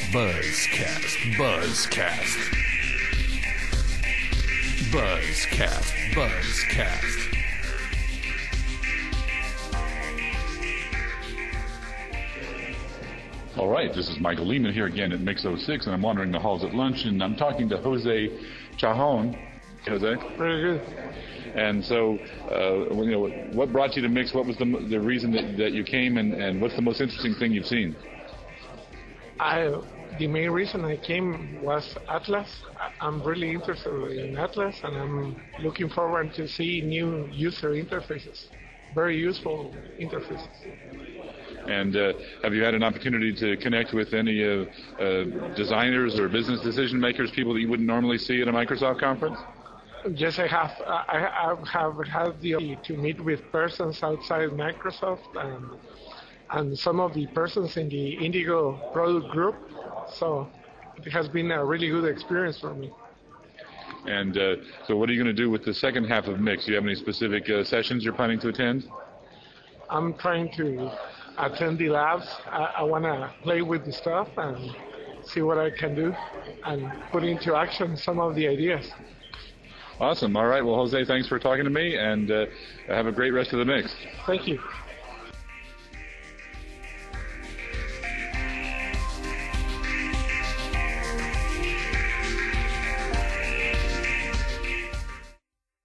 Buzzcast, Buzzcast. Buzzcast, Buzzcast. All right, this is Michael Lehman here again at Mix 06, and I'm wandering the halls at lunch, and I'm talking to Jose Chajon. Jose? Very good. And so, what brought you to Mix? What was the reason that you came, and what's the most interesting thing you've seen? The main reason I came was Atlas. I'm really interested in Atlas, and I'm looking forward to see new user interfaces, very useful interfaces. And have you had an opportunity to connect with any designers or business decision makers, people that you wouldn't normally see at a Microsoft conference? Yes, I have. I have had the opportunity to meet with persons outside Microsoft and some of the persons in the Indigo product group. So it has been a really good experience for me. And so what are you going to do with the second half of Mix? Do you have any specific sessions you're planning to attend? I'm trying to attend the labs. I want to play with the stuff and see what I can do and put into action some of the ideas. Awesome. All right. Well, Jose, thanks for talking to me, and have a great rest of the Mix. Thank you.